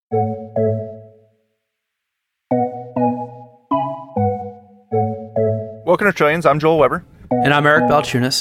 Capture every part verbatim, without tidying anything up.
Welcome to Trillions. I'm Joel Weber. And I'm Eric Balchunas.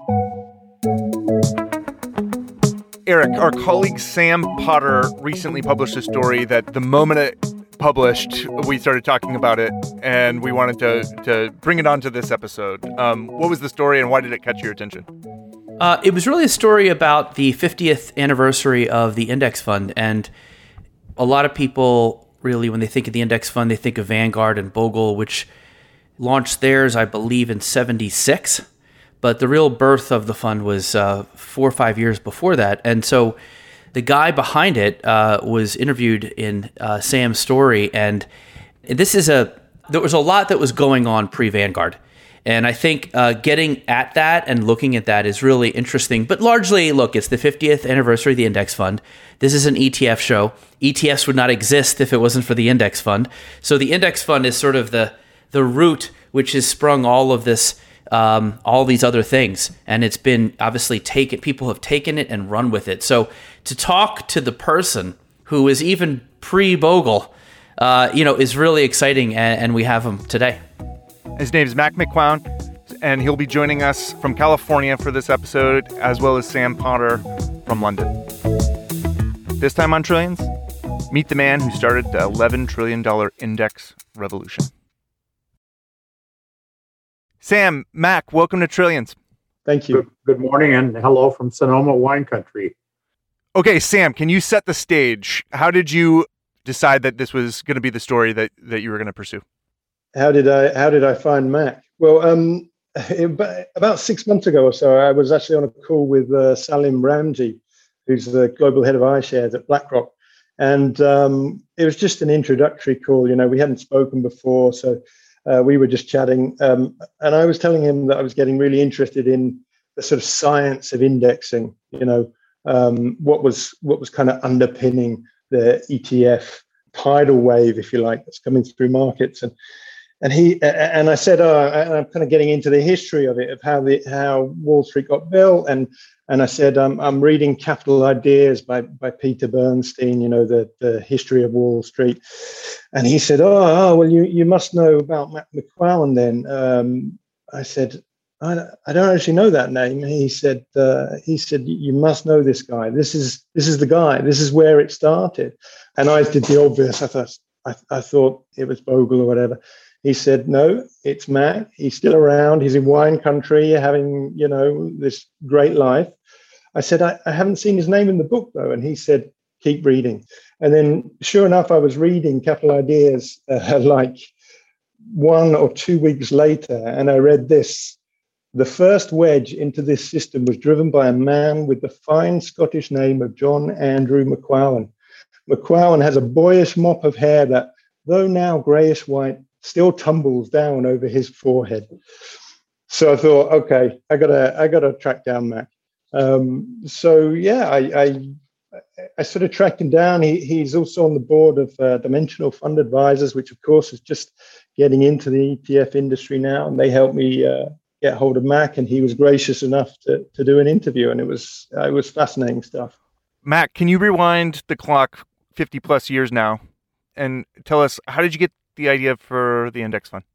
Eric, our colleague Sam Potter recently published a story that the moment it published, we started talking about it, and we wanted to, to bring it onto this episode. Um, what was the story, and why did it catch your attention? Uh, it was really a story about the fiftieth anniversary of the index fund, and a lot of people really, when they think of the index fund, they think of Vanguard and Bogle, which launched theirs, I believe, in seventy-six. But the real birth of the fund was uh, four or five years before that. And so the guy behind it uh, was interviewed in uh, Sam's story. And this is a, there was a lot that was going on pre-Vanguard. And I think uh, getting at that and looking at that is really interesting. But largely, look, it's the fiftieth anniversary of the index fund. This is an E T F show. E T Fs would not exist if it wasn't for the index fund. So the index fund is sort of the the root which has sprung all of this, um, all these other things. And it's been obviously taken, people have taken it and run with it. So to talk to the person who is even pre-Bogle, uh, you know, is really exciting. And, and we have him today. His name is Mac McCown, and he'll be joining us from California for this episode, as well as Sam Potter from London. This time on Trillions, meet the man who started the eleven trillion dollars index revolution. Sam, Mac, welcome to Trillions. Thank you. Good, good morning and hello from Sonoma wine country. Okay, Sam, can you set the stage? How did you decide that this was going to be the story that, that you were going to pursue? How did I how did I find Mac? Well, um, it, about six months ago or so, I was actually on a call with uh, Salim Ramji, who's the global head of iShares at BlackRock. And um, it was just an introductory call. You know, we hadn't spoken before, so Uh, we were just chatting, um, and I was telling him that I was getting really interested in the sort of science of indexing. You know, um, what was what was kind of underpinning the E T F tidal wave, if you like, that's coming through markets. And and he and I said, oh, I'm kind of getting into the history of it, of how the how Wall Street got built, and and I said, um, I'm reading Capital Ideas by by Peter Bernstein, you know, the the history of Wall Street. And he said, oh, oh well, you, you must know about Mac McCown then. Um, I said, I, I don't actually know that name. He said, uh, he said, you must know this guy. This is this is the guy. This is where it started. And I did the obvious. I thought, I, I thought it was Bogle or whatever. He said, no, it's Mac. He's still around. He's in wine country, having, you know, this great life. I said, I, I haven't seen his name in the book, though. And he said, keep reading. And then, sure enough, I was reading Capital Ideas uh, like one or two weeks later, and I read this. The first wedge into this system was driven by a man with the fine Scottish name of John Andrew McCowan. McCowan has a boyish mop of hair that, though now greyish white, still tumbles down over his forehead. So I thought, okay, I gotta, I gotta track down Mac. Um, so yeah, I, I, I sort of tracked him down. He, he's also on the board of uh, Dimensional Fund Advisors, which of course is just getting into the E T F industry now, and they helped me uh, get hold of Mac, and he was gracious enough to to do an interview, and it was uh, it was fascinating stuff. Mac, can you rewind the clock fifty plus years now and tell us, how did you get the idea for the index fund?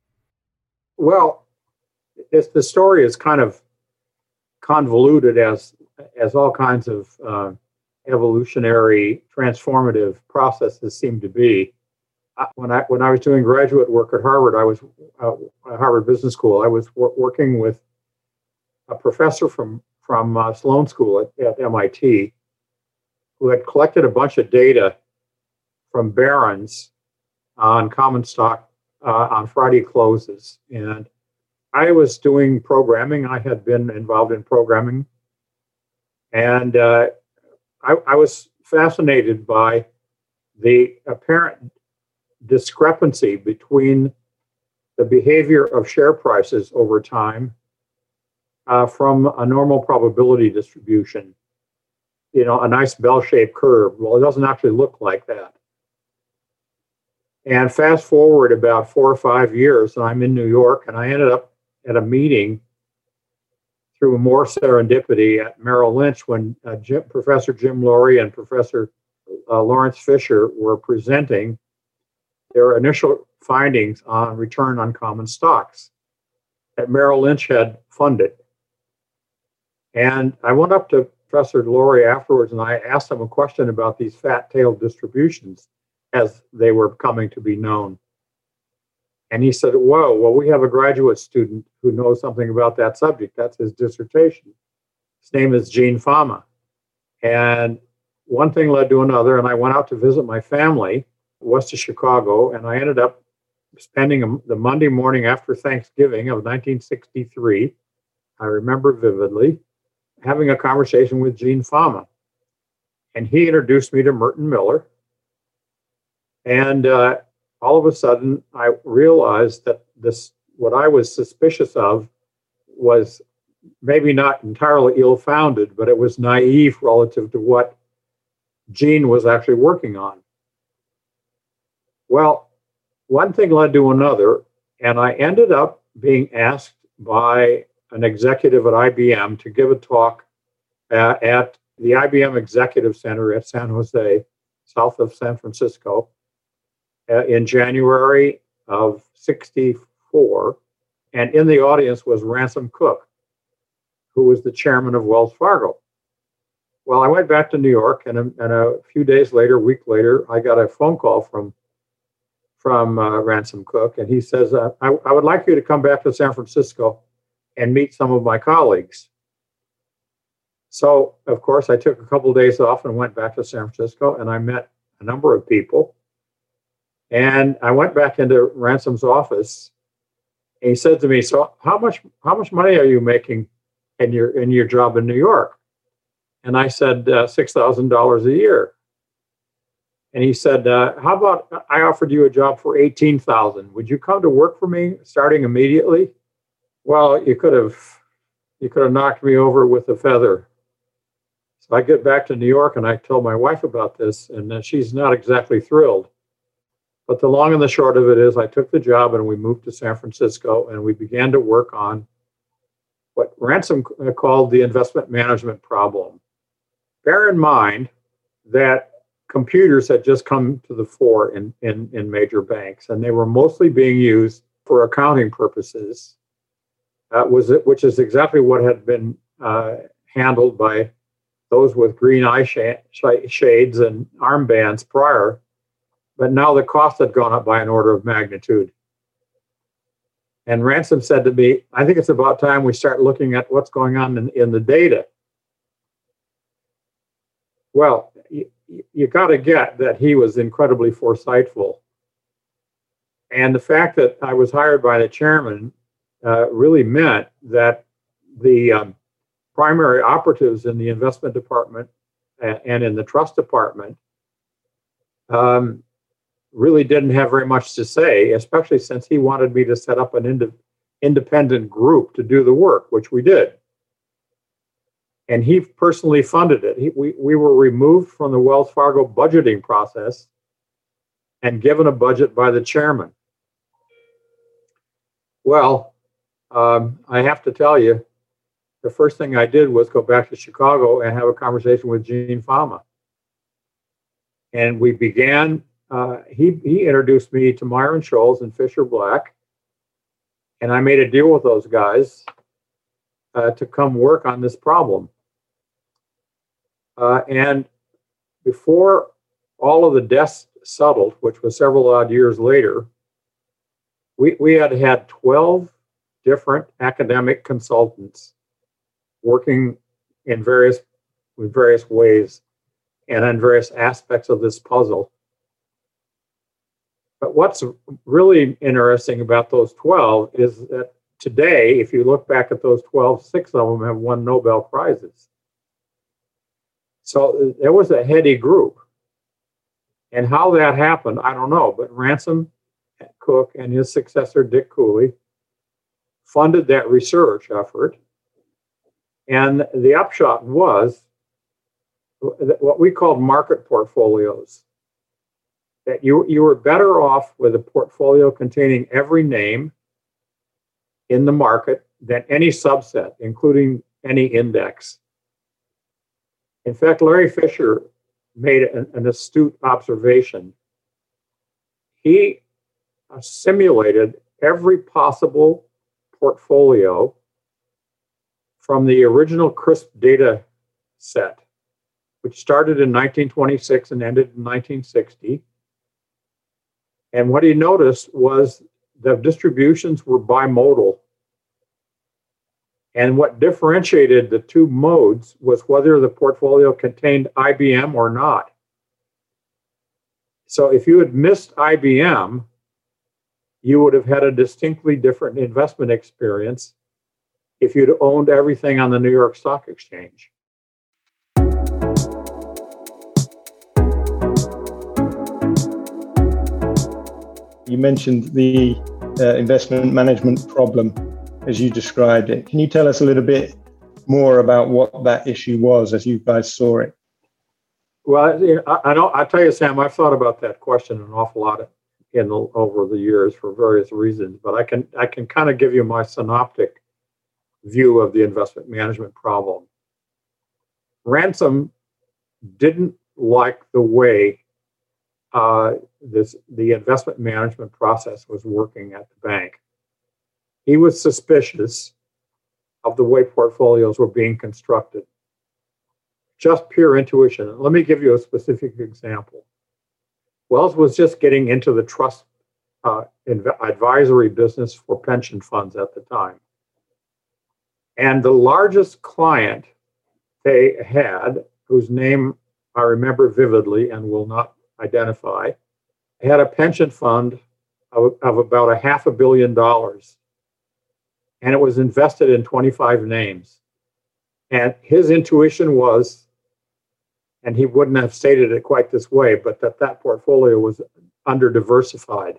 Well, it's, the story is kind of convoluted as as all kinds of uh, evolutionary, transformative processes seem to be. When I when I was doing graduate work at Harvard, I was uh, at Harvard Business School. I was wor- working with a professor from from uh, Sloan School at, at M I T, who had collected a bunch of data from Barron's on common stock uh, on Friday closes, and I was doing programming. I had been involved in programming, and uh, I, I was fascinated by the apparent discrepancy between the behavior of share prices over time uh, from a normal probability distribution. You know, a nice bell-shaped curve. Well, it doesn't actually look like that. And fast forward about four or five years, and I'm in New York, and I ended up at a meeting through more serendipity at Merrill Lynch when uh, Jim, Professor Jim Lorry and Professor uh, Lawrence Fisher were presenting their initial findings on return on common stocks that Merrill Lynch had funded. And I went up to Professor Laurie afterwards and I asked him a question about these fat-tailed distributions as they were coming to be known. And he said, whoa, well, we have a graduate student who knows something about that subject. That's his dissertation. His name is Gene Fama. And one thing led to another, and I went out to visit my family west of Chicago, and I ended up spending a, the Monday morning after Thanksgiving of nineteen sixty-three, I remember vividly, having a conversation with Gene Fama. And he introduced me to Merton Miller. And uh, all of a sudden, I realized that this, what I was suspicious of was maybe not entirely ill-founded, but it was naive relative to what Gene was actually working on. Well, one thing led to another, and I ended up being asked by an executive at I B M to give a talk uh, at the I B M Executive Center at San Jose, south of San Francisco, uh, in January of sixty-four. And in the audience was Ransom Cook, who was the chairman of Wells Fargo. Well, I went back to New York, and a, and a few days later, a week later, I got a phone call from from uh, Ransom Cook, and he says, uh, I, I would like you to come back to San Francisco and meet some of my colleagues. So, of course, I took a couple of days off and went back to San Francisco, and I met a number of people. And I went back into Ransom's office, and he said to me, so how much how much money are you making in your in your job in New York? And I said, uh, six thousand dollars a year. And he said, uh, how about I offered you a job for eighteen thousand dollars. Would you come to work for me starting immediately? Well, you could have you could have knocked me over with a feather. So I get back to New York and I tell my wife about this, and uh, she's not exactly thrilled. But the long and the short of it is I took the job and we moved to San Francisco and we began to work on what Ransom called the investment management problem. Bear in mind that computers had just come to the fore in, in, in major banks, and they were mostly being used for accounting purposes, uh, was it, which is exactly what had been uh, handled by those with green eye sh- sh- shades and armbands prior. But now the cost had gone up by an order of magnitude. And Ransom said to me, I think it's about time we start looking at what's going on in, in the data. Well, you, you got to get that he was incredibly foresightful. And the fact that I was hired by the chairman uh, really meant that the um, primary operatives in the investment department and, and in the trust department um, really didn't have very much to say, especially since he wanted me to set up an ind- independent group to do the work, which we did. And he personally funded it. He, we, we were removed from the Wells Fargo budgeting process and given a budget by the chairman. Well, um, I have to tell you, the first thing I did was go back to Chicago and have a conversation with Gene Fama. And we began, uh, he, he introduced me to Myron Scholes and Fisher Black. And I made a deal with those guys uh, to come work on this problem. Uh, and before all of the dust settled, which was several odd years later, we, we had had twelve different academic consultants working in various, in various ways and on various aspects of this puzzle. But what's really interesting about those twelve is that today, if you look back at those twelve, six of them have won Nobel Prizes. So there was a heady group. And how that happened, I don't know. But Ransom Cook and his successor, Dick Cooley, funded that research effort. And the upshot was what we called market portfolios. That you, you were better off with a portfolio containing every name in the market than any subset, including any index. In fact, Larry Fisher made an, an astute observation. He simulated every possible portfolio from the original CRISP data set, which started in nineteen twenty-six and ended in nineteen sixty. And what he noticed was the distributions were bimodal. And what differentiated the two modes was whether the portfolio contained I B M or not. So if you had missed I B M, you would have had a distinctly different investment experience if you'd owned everything on the New York Stock Exchange. You mentioned the uh, investment management problem as you described it. Can you tell us a little bit more about what that issue was as you guys saw it? Well, I, I know. I tell you, Sam, I've thought about that question an awful lot in the, over the years for various reasons. But I can I can kind of give you my synoptic view of the investment management problem. Ransom didn't like the way uh, this the investment management process was working at the bank. He was suspicious of the way portfolios were being constructed. Just pure intuition. Let me give you a specific example. Wells was just getting into the trust uh, inv- advisory business for pension funds at the time. And the largest client they had, whose name I remember vividly and will not identify, had a pension fund of, of about a half a billion dollars. And it was invested in twenty-five names. And his intuition was, and he wouldn't have stated it quite this way, but that that portfolio was under-diversified.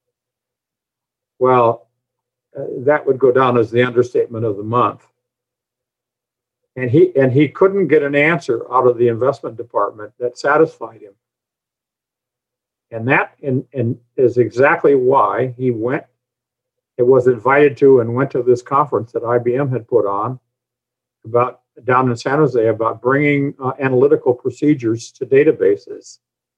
Well, uh, that would go down as the understatement of the month. And he and he couldn't get an answer out of the investment department that satisfied him. And that in, in, is exactly why he went, it was invited to and went to this conference that I B M had put on about down in San Jose about bringing uh, analytical procedures to databases.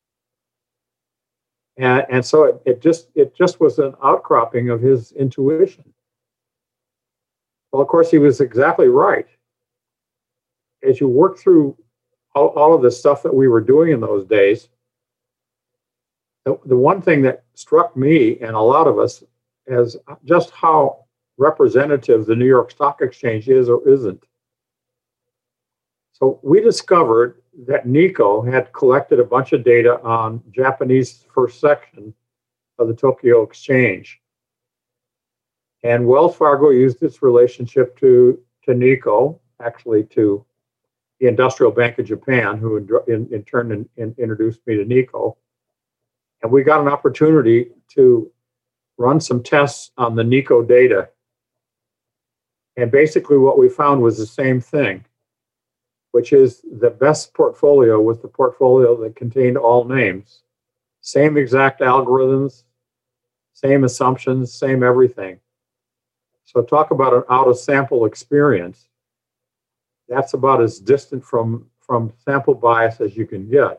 And, and so it, it just it just was an outcropping of his intuition. Well, of course, he was exactly right. As you work through all, all of the stuff that we were doing in those days, the, the one thing that struck me and a lot of us is just how representative the New York Stock Exchange is or isn't. So we discovered that Nikko had collected a bunch of data on Japanese first section of the Tokyo Exchange. And Wells Fargo used its relationship to, to Nikko, actually to the Industrial Bank of Japan, who in, in, in turn in, in introduced me to Nikko. And we got an opportunity to run some tests on the Nikko data. And basically what we found was the same thing, which is the best portfolio was the portfolio that contained all names. Same exact algorithms, same assumptions, same everything. So talk about an out-of-sample experience. That's about as distant from, from sample bias as you can get.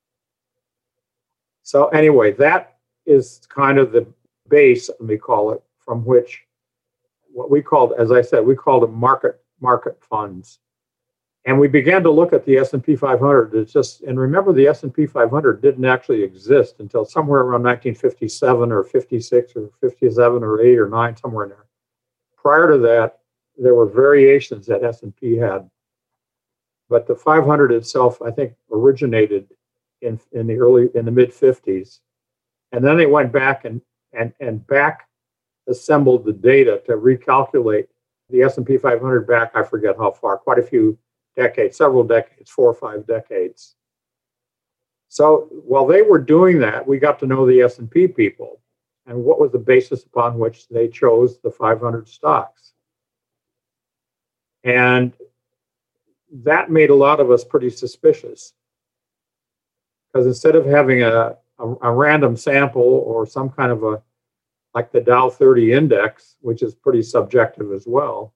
So anyway, that is kind of the base, let me call it, from which what we called, as I said, we called them market market funds. And we began to look at the S and P five hundred. It's just, and remember, the S and P five hundred didn't actually exist until somewhere around nineteen fifty-seven or fifty-six or fifty-seven or eight or nine, somewhere in there. Prior to that, there were variations that S and P had. But the five hundred itself, I think, originated in, in the early, in the mid fifties. And then they went back and, and, and back assembled the data to recalculate the S and P five hundred back, I forget how far, quite a few decades, several decades, four or five decades. So while they were doing that, we got to know the S and P people and what was the basis upon which they chose the five hundred stocks. And that made a lot of us pretty suspicious. Because instead of having a, a, a random sample or some kind of a, like the Dow thirty index, which is pretty subjective as well,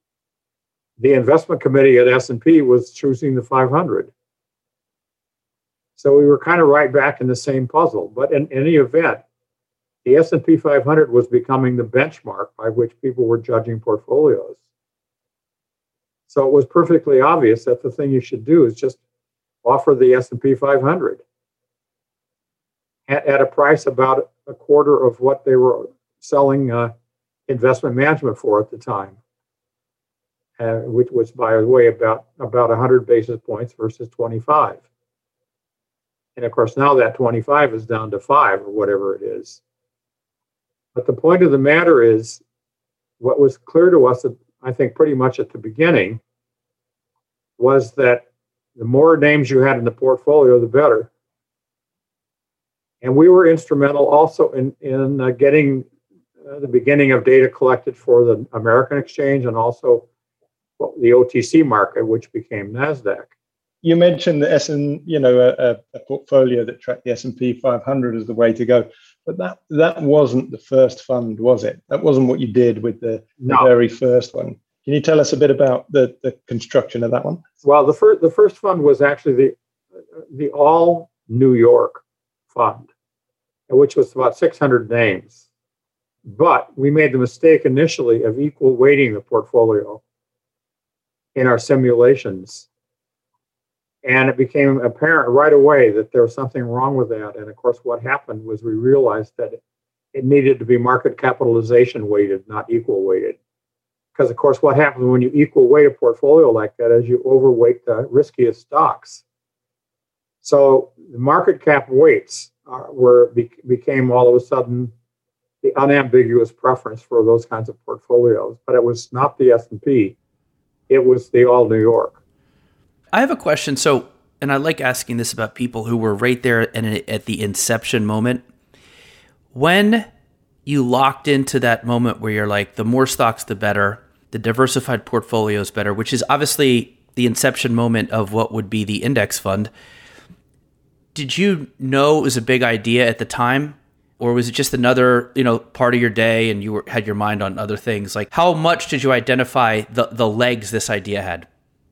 the investment committee at S and P was choosing the five hundred. So we were kind of right back in the same puzzle. But in any event, the S and P five hundred was becoming the benchmark by which people were judging portfolios. So it was perfectly obvious that the thing you should do is just offer the S and P five hundred at, at a price about a quarter of what they were selling uh, investment management for at the time, uh, which was, by the way, about, about one hundred basis points versus twenty-five. And of course, now that twenty-five is down to five or whatever it is. But the point of the matter is, what was clear to us, I think pretty much at the beginning, was that the more names you had in the portfolio, the better. And we were instrumental also in, in uh, getting uh, the beginning of data collected for the American exchange and also well, the O T C market, which became NASDAQ. You mentioned the S and you know a, a portfolio that tracked the S and P five hundred as the way to go, but that that wasn't the first fund, was it? That wasn't what you did with the, no. the very first one. Can you tell us a bit about the, the construction of that one? Well, the first the first fund was actually the the All New York Fund, which was about six hundred names. But we made the mistake initially of equal weighting the portfolio in our simulations. And it became apparent right away that there was something wrong with that. And of course, what happened was we realized that it needed to be market capitalization weighted, not equal weighted. Because of course, what happens when you equal weight a portfolio like that is you overweight the riskiest stocks. So the market cap weights are, were be, became all of a sudden the unambiguous preference for those kinds of portfolios. But it was not the S and P, it was the All New York. I have a question. So, and I like asking this about people who were right there in, at the inception moment. When you locked into that moment where you're like, the more stocks, the better, the diversified portfolio is better, which is obviously the inception moment of what would be the index fund. Did you know it was a big idea at the time? Or was it just another, you know, part of your day and you were, had your mind on other things? Like, how much did you identify the, the legs this idea had?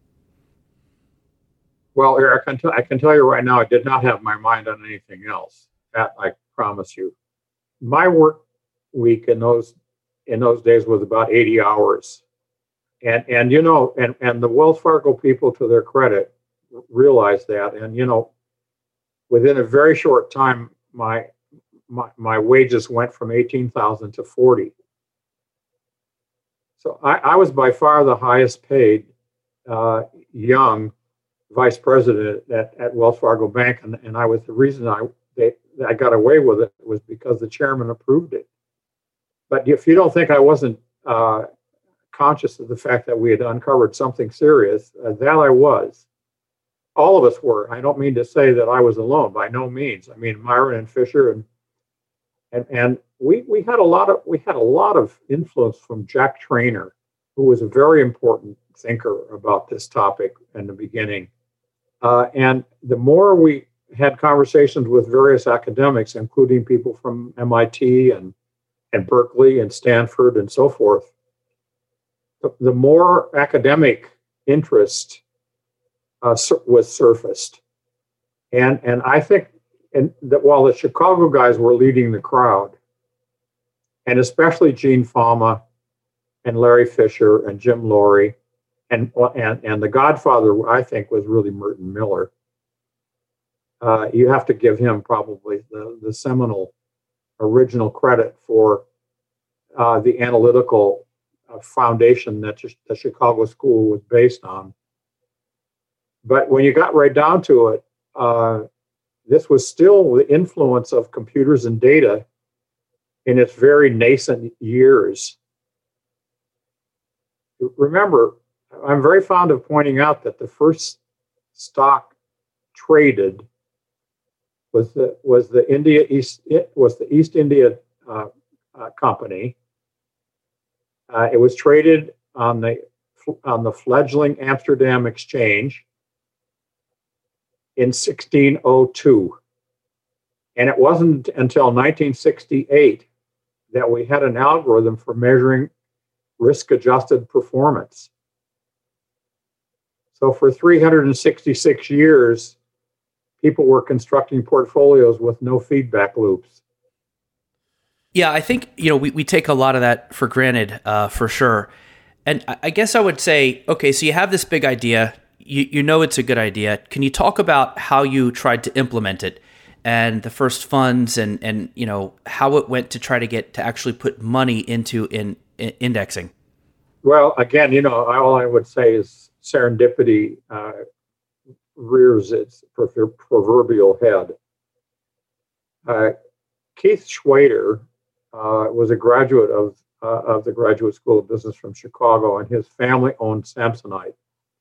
Well, Eric, I can, t- I can tell you right now, I did not have my mind on anything else. That I promise you. My work week in those in those days was about eighty hours, and and you know, and and the Wells Fargo people, to their credit, realized that, and you know, within a very short time, my my my wages went from eighteen thousand to forty. So I, I was by far the highest paid uh, young vice president at, at Wells Fargo Bank, and, and I was the reason I they, I got away with it was because the chairman approved it. But if you don't think I wasn't uh, conscious of the fact that we had uncovered something serious, uh, that I was. All of us were. I don't mean to say that I was alone, by no means. I mean, Myron and Fisher and and and we we had a lot of we had a lot of influence from Jack Traynor, who was a very important thinker about this topic in the beginning. Uh, and the more we had conversations with various academics, including people from M I T and, and Berkeley and Stanford and so forth, the, the more academic interest uh, sur- was surfaced. And, and I think and that while the Chicago guys were leading the crowd, and especially Gene Fama and Larry Fisher and Jim Lorry, And, and and the godfather, I think, was really Merton Miller. Uh, you have to give him probably the, the seminal original credit for uh, the analytical uh, foundation that the Chicago School was based on. But when you got right down to it, uh, this was still the influence of computers and data in its very nascent years. Remember, I'm very fond of pointing out that the first stock traded was the was the India East it was the East India uh, uh, Company. Uh, it was traded on the on the fledgling Amsterdam Exchange in sixteen oh two, and it wasn't until nineteen sixty-eight that we had an algorithm for measuring risk-adjusted performance. So for three hundred sixty-six years, people were constructing portfolios with no feedback loops. Yeah, I think, you know, we, we take a lot of that for granted, uh, for sure. And I guess I would say, okay, so you have this big idea, you, you know it's a good idea. Can you talk about how you tried to implement it and the first funds and, and you know, how it went to try to get to actually put money into in, in indexing? Well, again, you know, all I would say is serendipity uh, rears its proverbial head. Uh, Keith Schwader uh, was a graduate of uh, of the Graduate School of Business from Chicago, and his family owned Samsonite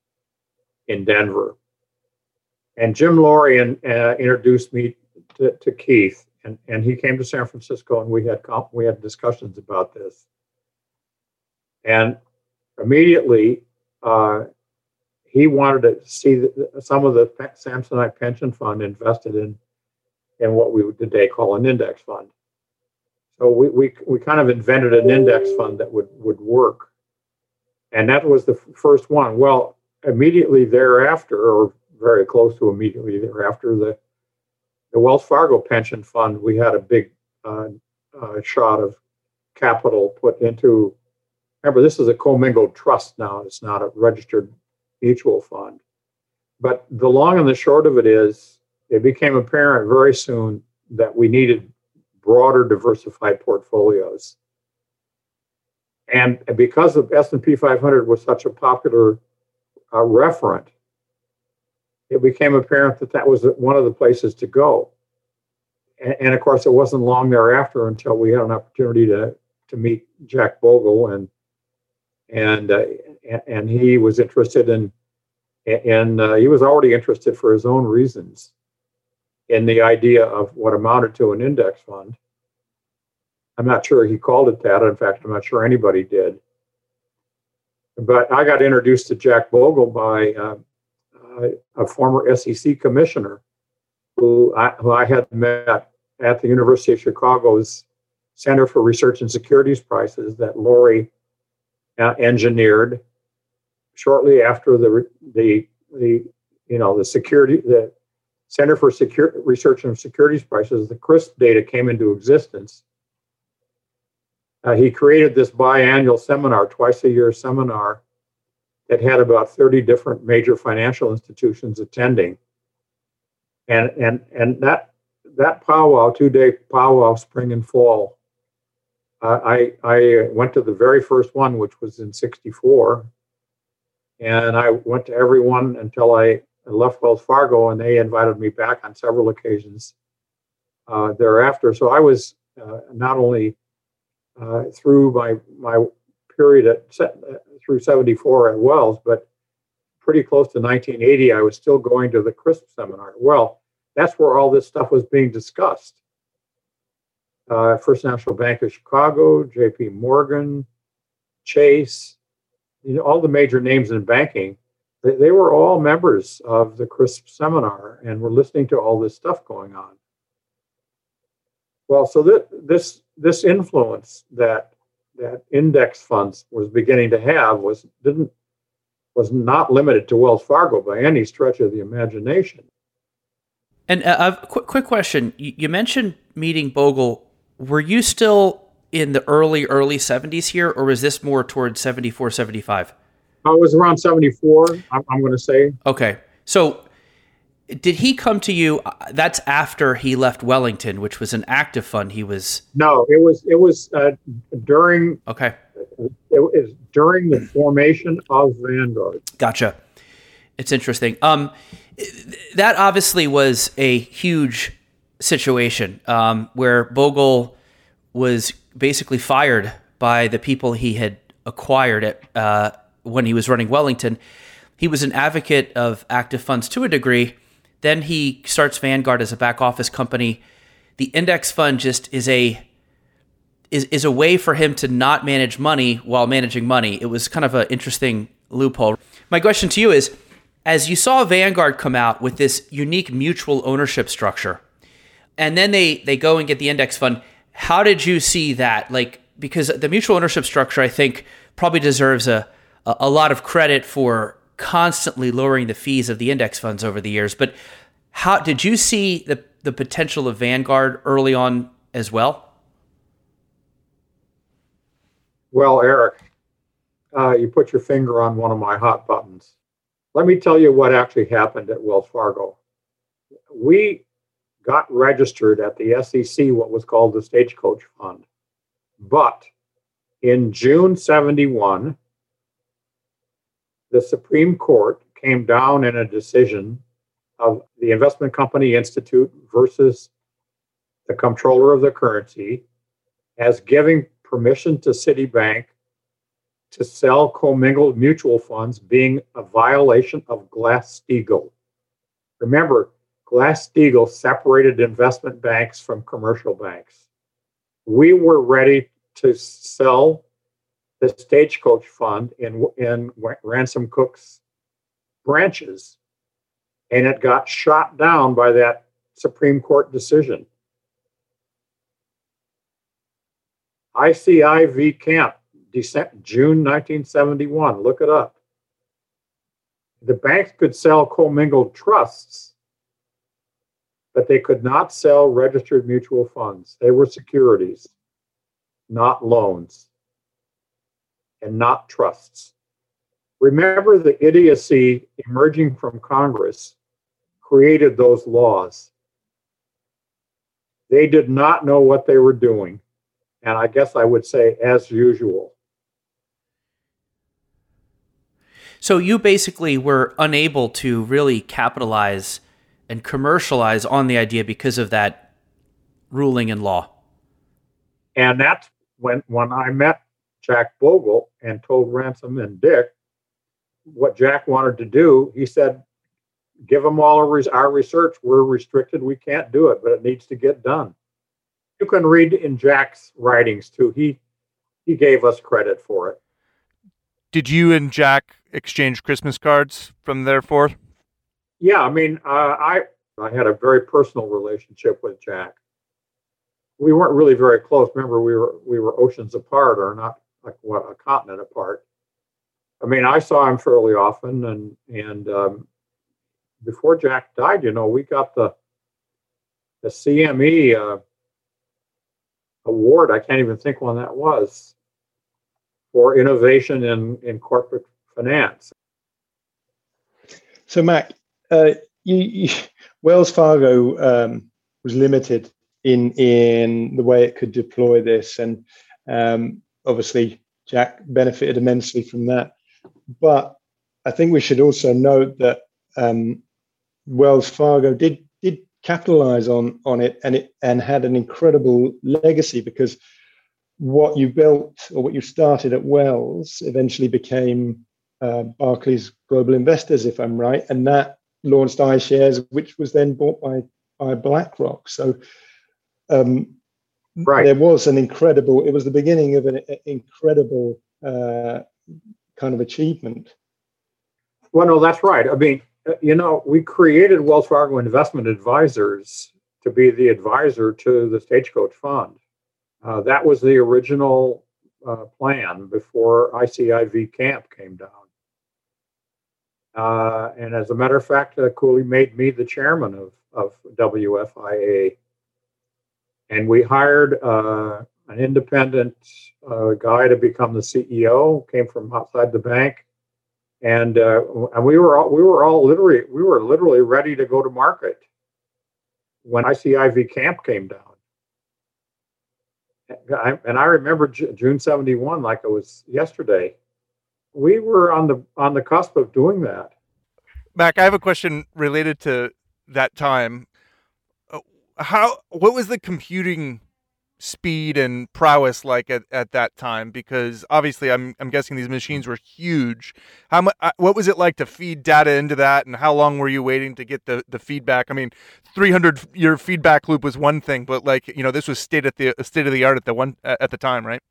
in Denver. And Jim Lorien uh, introduced me to, to Keith, and, and he came to San Francisco, and we had comp- we had discussions about this. And immediately, uh, he wanted to see the, some of the Samsonite pension fund invested in in what we would today call an index fund. So we, we we kind of invented an index fund that would, would work. And that was the f- first one. Well, immediately thereafter, or very close to immediately thereafter, the, the Wells Fargo pension fund, we had a big uh, uh, shot of capital put into. Remember, this is a commingled trust now. It's not a registered mutual fund. But the long and the short of it is, it became apparent very soon that we needed broader diversified portfolios. And because of S and P five hundred was such a popular uh, referent, it became apparent that that was one of the places to go. And, and of course, it wasn't long thereafter until we had an opportunity to, to meet Jack Bogle, and and uh, and he was interested in, and uh, he was already interested for his own reasons in the idea of what amounted to an index fund. I'm not sure he called it that. In fact, I'm not sure anybody did. But I got introduced to Jack Bogle by uh, uh, a former S E C commissioner who I, who I had met at the University of Chicago's Center for Research and Securities Prices that Lori uh, engineered shortly after the the the you know the security the Center for Secure, Research and Securities Prices, the CRISP data came into existence. Uh, he created this biannual seminar, twice a year seminar, that had about thirty different major financial institutions attending. And and and that that powwow, two-day powwow, spring and fall, uh, I I went to the very first one, which was in sixty-four, and I went to every one until I left Wells Fargo, and they invited me back on several occasions uh, thereafter. So I was uh, not only uh, through my my period at uh, through seventy-four at Wells, but pretty close to nineteen eighty, I was still going to the CRISP seminar. Well, that's where all this stuff was being discussed. Uh, First National Bank of Chicago, J P Morgan, Chase, you know, all the major names in banking. They, they were all members of the CRISP seminar and were listening to all this stuff going on. Well, so th- this this influence that that index funds was beginning to have was didn't was not limited to Wells Fargo by any stretch of the imagination. And uh, I've quick quick question. You, you mentioned meeting Bogle. Were you still in the early early seventies here, or was this more towards seventy-four, seventy-five? I was around seventy-four, I'm, I'm going to say. Okay. So did he come to you? That's after he left Wellington, which was an active fund. He was. No, it was, it was uh, during. Okay. It was during the formation of Vanguard. Gotcha. It's interesting. Um, that obviously was a huge situation um, where Bogle was basically fired by the people he had acquired at, uh, when he was running Wellington. He was an advocate of active funds to a degree. Then he starts Vanguard as a back office company. The index fund just is a is is a way for him to not manage money while managing money. It was kind of an interesting loophole. My question to you is, as you saw Vanguard come out with this unique mutual ownership structure, and then they they go and get the index fund, how did you see that? Like, because the mutual ownership structure, I think, probably deserves a a lot of credit for constantly lowering the fees of the index funds over the years. But How did you see the, the potential of Vanguard early on as well? Well, Eric, uh, you put your finger on one of my hot buttons. Let me tell you what actually happened at Wells Fargo. We got registered at the S E C, what was called the Stagecoach Fund. But in June seventy-one, the Supreme Court came down in a decision of the Investment Company Institute versus the Comptroller of the Currency as giving permission to Citibank to sell commingled mutual funds being a violation of Glass-Steagall. Remember, Glass-Steagall separated investment banks from commercial banks. We were ready to sell the Stagecoach Fund in, in Ransom Cook's branches, and it got shot down by that Supreme Court decision. I C I v. Camp, June nineteen seventy-one, look it up. The banks could sell commingled trusts, but they could not sell registered mutual funds. They were securities, not loans, and not trusts. Remember, the idiocy emerging from Congress created those laws. They did not know what they were doing. And I guess I would say, as usual. So you basically were unable to really capitalize and commercialize on the idea because of that ruling in law. And that's when, when I met Jack Bogle and told Ransom and Dick what Jack wanted to do. He said, give them all our research. We're restricted. We can't do it, but it needs to get done. You can read in Jack's writings too. He he gave us credit for it. Did you and Jack exchange Christmas cards from there forth? Yeah, I mean, uh, I I had a very personal relationship with Jack. We weren't really very close. Remember, we were we were oceans apart, or not like what, a continent apart. I mean, I saw him fairly often, and and um, before Jack died, you know, we got the the C M E uh, award. I can't even think when that was, for innovation in, in corporate finance. So, Mac, uh, you, you, Wells Fargo um, was limited in in the way it could deploy this, and um, obviously Jack benefited immensely from that. But I think we should also note that um, Wells Fargo did did capitalize on on it, and it and had an incredible legacy, because what you built or what you started at Wells eventually became uh, Barclays Global Investors, if I'm right, and that launched iShares, which was then bought by by BlackRock. So um, right. there was an incredible. It was the beginning of an incredible uh, kind of achievement. Well, no, that's right. I mean, you know, we created Wells Fargo Investment Advisors to be the advisor to the Stagecoach Fund. Uh, that was the original uh, plan before I C I v. Camp came down. Uh, and as a matter of fact, uh, Cooley made me the chairman of, of W F I A. And we hired uh, an independent uh, guy to become the C E O, came from outside the bank. And uh, and we were all, we were all literally we were literally ready to go to market when I C I v. Camp came down. I, and I remember J- June seventy-one like it was yesterday. We were on the on the cusp of doing that. Mac, I have a question related to that time. How what was the computing speed and prowess like at, at that time? Because obviously I'm I'm guessing these machines were huge. How much what was it like to feed data into that, and how long were you waiting to get the, the feedback? I mean, three hundred year feedback loop was one thing, but like, you know, this was state at the state of the art at the one at the time, right?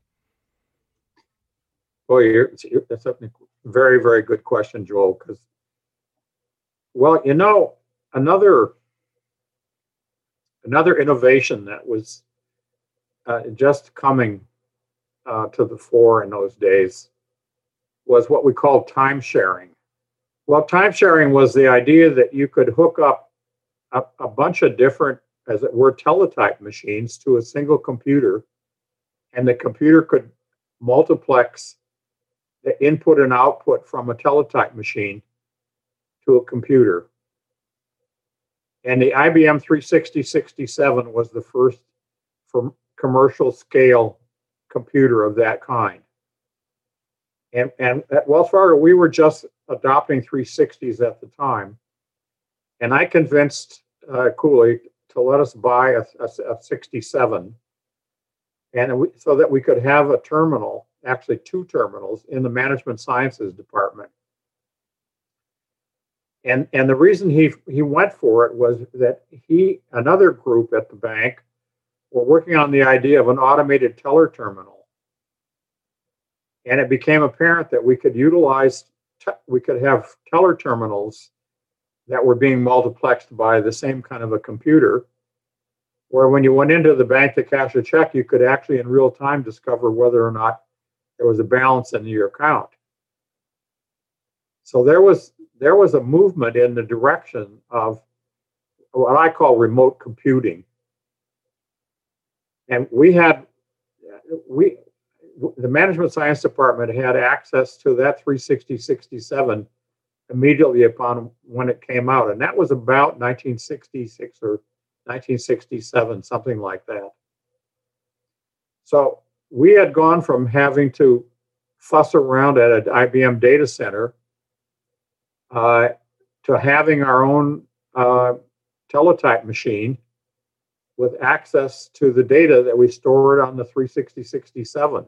Well, you're, you're, that's a very very good question, Joel, because well, you know, another another innovation that was Uh, just coming uh, to the fore in those days was what we called time sharing. Well, time sharing was the idea that you could hook up a, a bunch of different, as it were, teletype machines to a single computer, and the computer could multiplex the input and output from a teletype machine to a computer. And the I B M three sixty sixty-seven was the first for commercial scale computer of that kind. And, and at Wells Fargo, we were just adopting three sixties at the time. And I convinced uh, Cooley to let us buy a, a, a sixty-seven, and we, so that we could have a terminal, actually two terminals, in the management sciences department. And, and the reason he, he went for it was that he, another group at the bank, were working on the idea of an automated teller terminal. And it became apparent that we could utilize, te- we could have teller terminals that were being multiplexed by the same kind of a computer, where when you went into the bank to cash a check, you could actually in real time discover whether or not there was a balance in your account. So there was there was a movement in the direction of what I call remote computing. And we had, we, the management science department had access to that three sixty sixty-seven immediately upon when it came out. And that was about nineteen sixty-six or nineteen sixty-seven, something like that. So we had gone from having to fuss around at an I B M data center uh, to having our own uh, teletype machine with access to the data that we stored on the three sixty sixty-seven.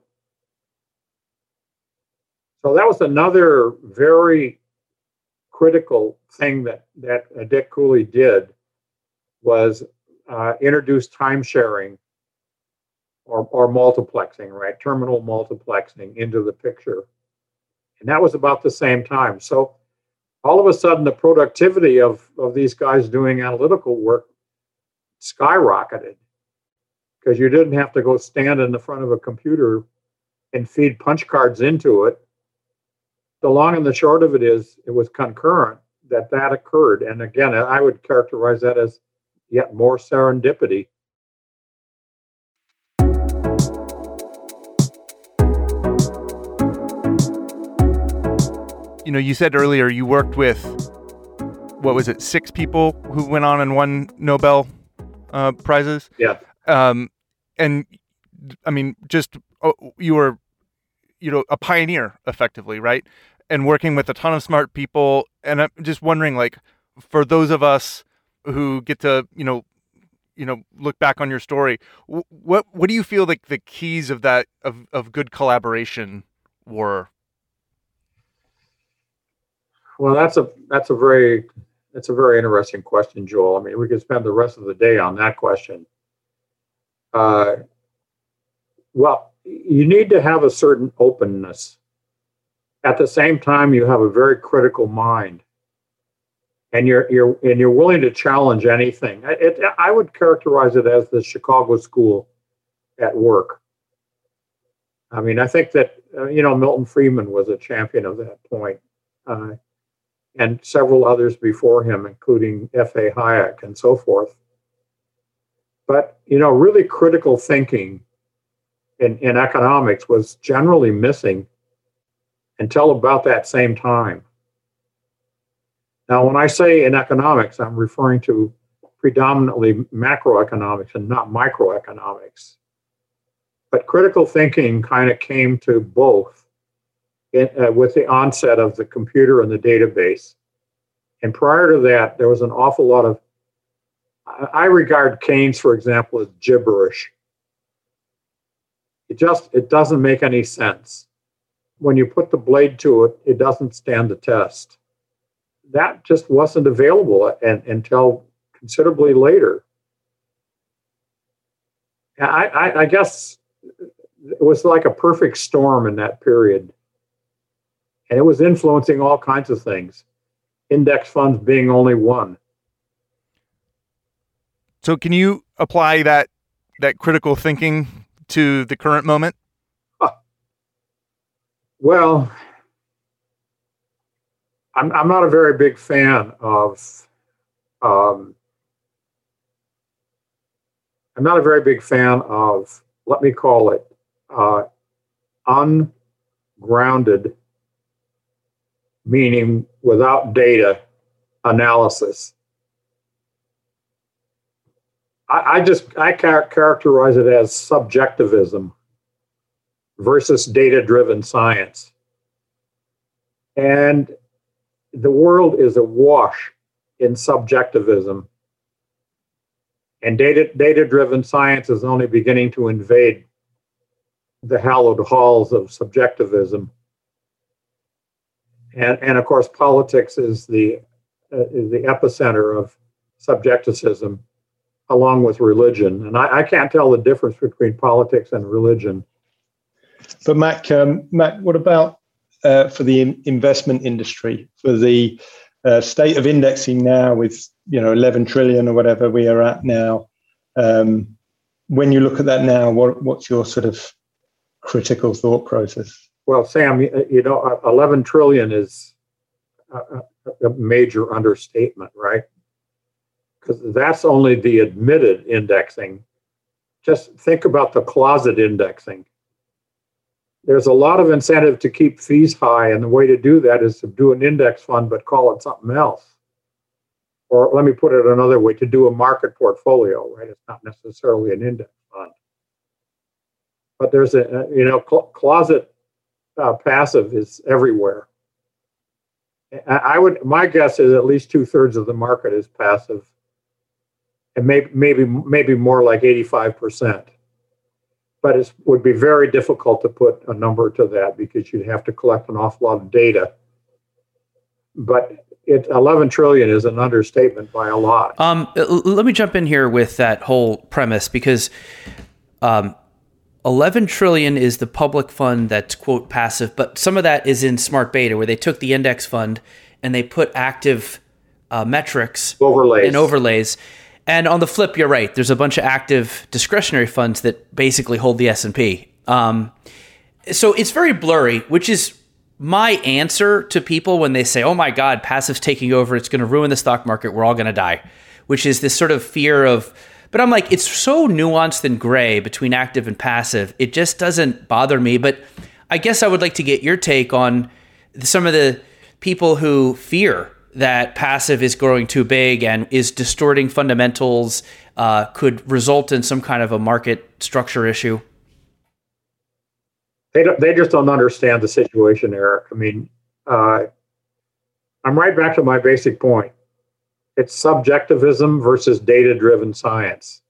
So that was another very critical thing that, that uh, Dick Cooley did, was uh, introduce time sharing or, or multiplexing, right? Terminal multiplexing into the picture. And that was about the same time. So all of a sudden, the productivity of, of these guys doing analytical work skyrocketed, because you didn't have to go stand in the front of a computer and feed punch cards into it. The long and the short of it is, it was concurrent that that occurred. And again, I would characterize that as yet more serendipity. You know, you said earlier you worked with, what was it, six people who went on and won Nobel uh, prizes? Yeah. Um, and I mean, just oh, you were, you know, a pioneer effectively, right? And working with a ton of smart people. And I'm just wondering, like, for those of us who get to, you know, you know, look back on your story, what what do you feel like the keys of that of, of good collaboration were? Well, that's a that's a very that's a very interesting question, Joel. I mean, we could spend the rest of the day on that question. Uh, well, you need to have a certain openness. At the same time, you have a very critical mind, and you're you're and you're willing to challenge anything. It, I would characterize it as the Chicago school at work. I mean, I think that uh, you know, Milton Friedman was a champion of that point. Uh, and several others before him, including F A Hayek and so forth. But, you know, really critical thinking in, in economics was generally missing until about that same time. Now, when I say in economics, I'm referring to predominantly macroeconomics and not microeconomics. But critical thinking kind of came to both. In, uh, with the onset of the computer and the database. And prior to that, there was an awful lot of, I, I regard Keynes, for example, as gibberish. It just, it doesn't make any sense. When you put the blade to it, it doesn't stand the test. That just wasn't available and, until considerably later. I, I, I guess it was like a perfect storm in that period. And it was influencing all kinds of things, index funds being only one. So can you apply that that critical thinking to the current moment? Huh. Well, I'm I'm not a very big fan of um, I'm not a very big fan of, let me call it, uh, ungrounded, meaning without data analysis. I, I just, I char- characterize it as subjectivism versus data-driven science. And the world is awash in subjectivism. And data, data-driven science is only beginning to invade the hallowed halls of subjectivism. And, and of course, politics is the, uh, is the epicenter of subjectivism, along with religion. And I, I can't tell the difference between politics and religion. But Mac, um, Mac, what about uh, for the in- investment industry, for the uh, state of indexing now with, you know, eleven trillion or whatever we are at now? Um, when you look at that now, what, what's your sort of critical thought process? Well, Sam, you know, eleven trillion is a, a major understatement, right? Because that's only the admitted indexing. Just think about the closet indexing. There's a lot of incentive to keep fees high, and the way to do that is to do an index fund, but call it something else. Or let me put it another way, to do a market portfolio, right? It's not necessarily an index fund. But there's a, you know, cl- closet uh, passive is everywhere. I would, my guess is at least two thirds of the market is passive, and maybe maybe maybe more like eighty-five percent. But it would be very difficult to put a number to that because you'd have to collect an awful lot of data. But it, eleven trillion is an understatement by a lot. Um, l- let me jump in here with that whole premise, because um, eleven trillion is the public fund that's, quote, passive, but some of that is in smart beta, where they took the index fund and they put active uh, metrics overlays. and overlays. And on the flip, you're right. There's a bunch of active discretionary funds that basically hold the S and P. Um, so it's very blurry, which is my answer to people when they say, oh my God, passive's taking over. It's going to ruin the stock market. We're all going to die, which is this sort of fear of, but I'm like, it's so nuanced and gray between active and passive. It just doesn't bother me. But I guess I would like to get your take on some of the people who fear that passive is growing too big and is distorting fundamentals, uh, could result in some kind of a market structure issue. They don't, they just don't understand the situation, Eric. I mean, uh, I'm right back to my basic point. It's subjectivism versus data-driven science.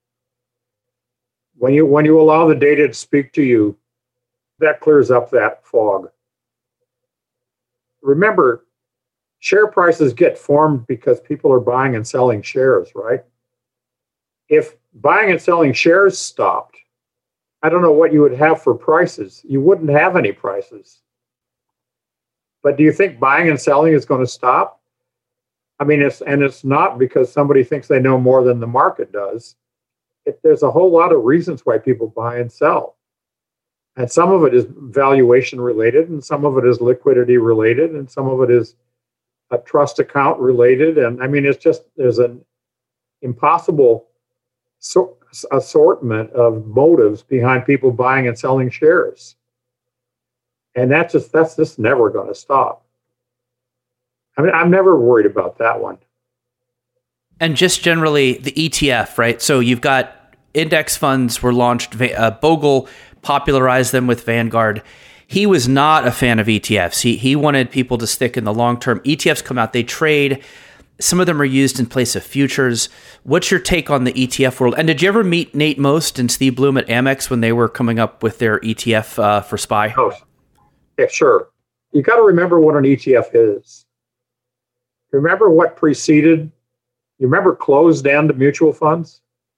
When you when you allow the data to speak to you, that clears up that fog. Remember, share prices get formed because people are buying and selling shares, right? If buying and selling shares stopped, I don't know what you would have for prices. You wouldn't have any prices. But do you think buying and selling is going to stop? I mean, it's and it's not because somebody thinks they know more than the market does. It, there's a whole lot of reasons why people buy and sell. And some of it is valuation related, and some of it is liquidity related, and some of it is a trust account related. And I mean, it's just, there's an impossible so, assortment of motives behind people buying and selling shares. And that's just, that's just never going to stop. I mean, I'm never worried about that one. And just generally the E T F, right? So you've got index funds were launched. Uh, Bogle popularized them with Vanguard. He was not a fan of E T Fs. He he wanted people to stick in the long term. E T Fs come out, they trade. Some of them are used in place of futures. What's your take on the E T F world? And did you ever meet Nate Most and Steve Bloom at Amex when they were coming up with their E T F uh, for S P Y? Oh, yeah, sure. You got to remember what an E T F is. Remember what preceded? You remember closed-end mutual funds?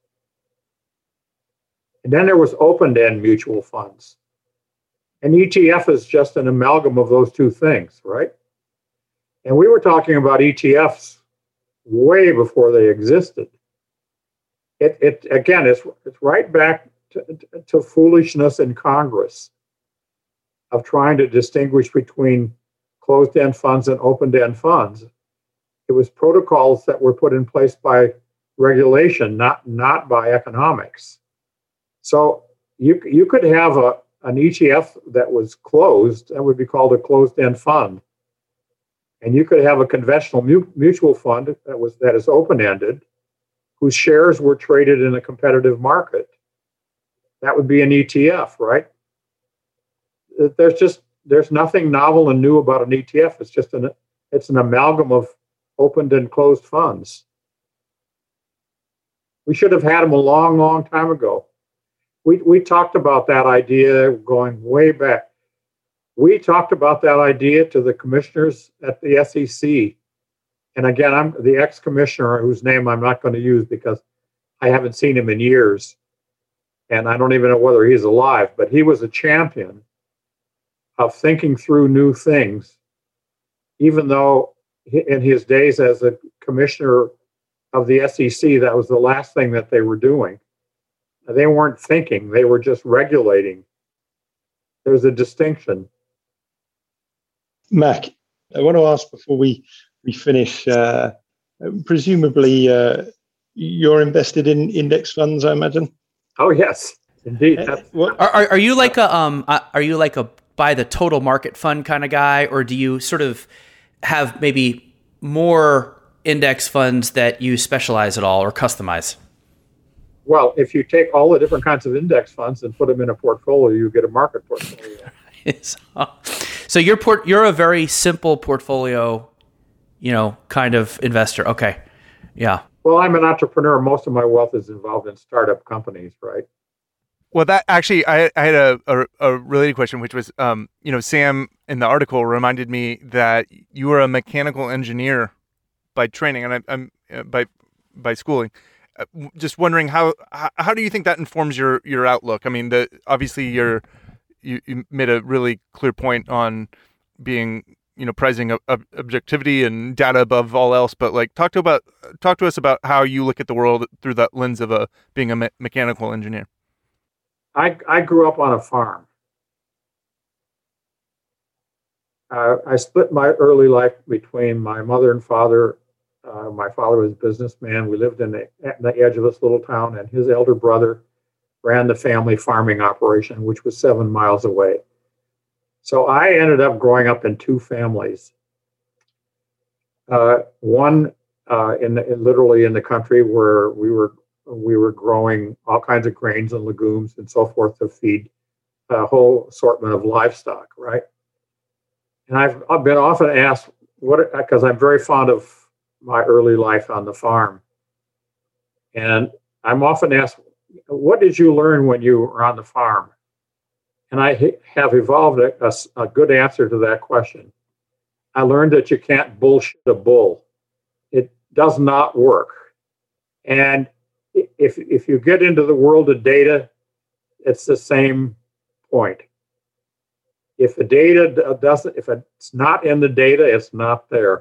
And then there was open-end mutual funds. An E T F is just an amalgam of those two things, right? And we were talking about E T Fs way before they existed. It, it again, it's, it's right back to, to foolishness in Congress of trying to distinguish between closed-end funds and open-end funds. It was protocols that were put in place by regulation, not not by economics. So you you could have a an E T F that was closed, that would be called a closed-end fund, and you could have a conventional mu- mutual fund that was that is open-ended, whose shares were traded in a competitive market. That would be an E T F, right? There's just there's nothing novel and new about an E T F. It's just an it's an amalgam of opened and closed funds. We should have had them a long, long time ago. We we talked about that idea going way back. We talked about that idea to the commissioners at the S E C. And again, I'm the ex-commissioner whose name I'm not going to use because I haven't seen him in years. And I don't even know whether he's alive, but he was a champion of thinking through new things, even though in his days as a commissioner of the S E C, that was the last thing that they were doing. They weren't thinking, they were just regulating. There's a distinction. Mac, I want to ask before we, we finish, uh, presumably uh, you're invested in index funds, I imagine? Oh, yes, indeed. Uh, what? Are, are are you like a um are you like a buy the total market fund kind of guy, or do you sort of have maybe more index funds that you specialize at all or customize? Well, if you take all the different kinds of index funds and put them in a portfolio, you get a market portfolio. So you're port you're a very simple portfolio, you know, kind of investor. Okay, yeah. Well, I'm an entrepreneur. Most of my wealth is involved in startup companies, right? Well, that actually, I, I had a, a, a related question, which was, um, you know, Sam in the article reminded me that you were a mechanical engineer by training, and I, I'm uh, by by schooling. Uh, just wondering how, how how do you think that informs your your outlook? I mean, the obviously you're you, you made a really clear point on being, you know, prizing ob- ob- objectivity and data above all else. But like, talk to about talk to us about how you look at the world through that lens of a being a me- mechanical engineer. I I grew up on a farm. Uh, I split my early life between my mother and father. Uh, my father was a businessman. We lived in the, at the edge of this little town, and his elder brother ran the family farming operation, which was seven miles away. So I ended up growing up in two families. Uh, one uh, in, the, in literally in the country where we were we were growing all kinds of grains and legumes and so forth to feed a whole assortment of livestock, right? And I've, I've been often asked what, because I'm very fond of my early life on the farm, and I'm often asked, what did you learn when you were on the farm? And I have evolved a, a, a good answer to that question. I learned that you can't bullshit a bull. It does not work. And if if you get into the world of data, it's the same point. If the data doesn't, if it's not in the data, it's not there.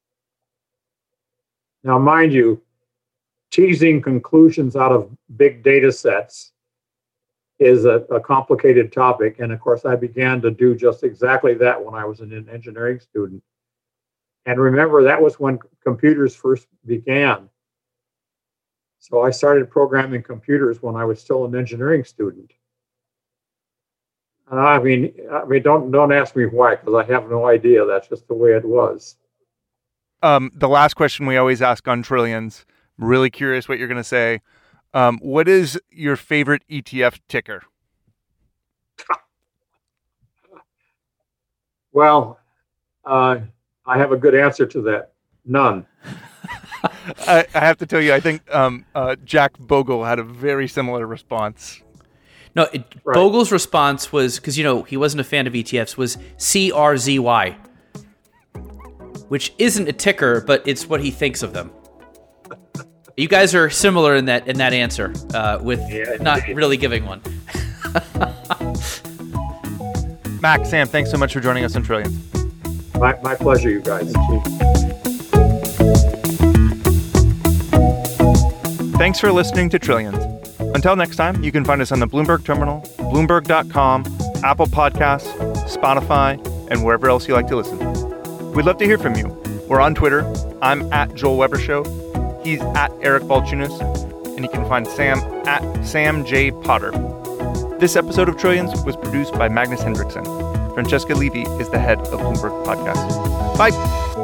Now, mind you, teasing conclusions out of big data sets is a, a complicated topic. And of course, I began to do just exactly that when I was an engineering student. And remember, that was when computers first began. So I started programming computers when I was still an engineering student. Uh, I mean, I mean, don't don't ask me why, because I have no idea. That's just the way it was. Um, the last question we always ask on Trillions. I'm really curious what you're going to say. Um, what is your favorite E T F ticker? Well, uh, I have a good answer to that. None. I, I have to tell you, I think um, uh, Jack Bogle had a very similar response. No, it, Right. Bogle's response was, because, you know, he wasn't a fan of E T Fs, was C R Z Y, which isn't a ticker, but it's what he thinks of them. You guys are similar in that in that answer, uh, with Yeah, not indeed. really giving one. Mac, Sam, thanks so much for joining us on Trillions. My, my pleasure, you guys. Thanks for listening to Trillions. Until next time, you can find us on the Bloomberg Terminal, Bloomberg dot com, Apple Podcasts, Spotify, and wherever else you like to listen. We'd love to hear from you. We're on Twitter. I'm at Joel Weber Show. He's at Eric Balchunas, and you can find Sam at Sam J. Potter. This episode of Trillions was produced by Magnus Hendrickson. Francesca Levy is the head of Bloomberg Podcast. Bye.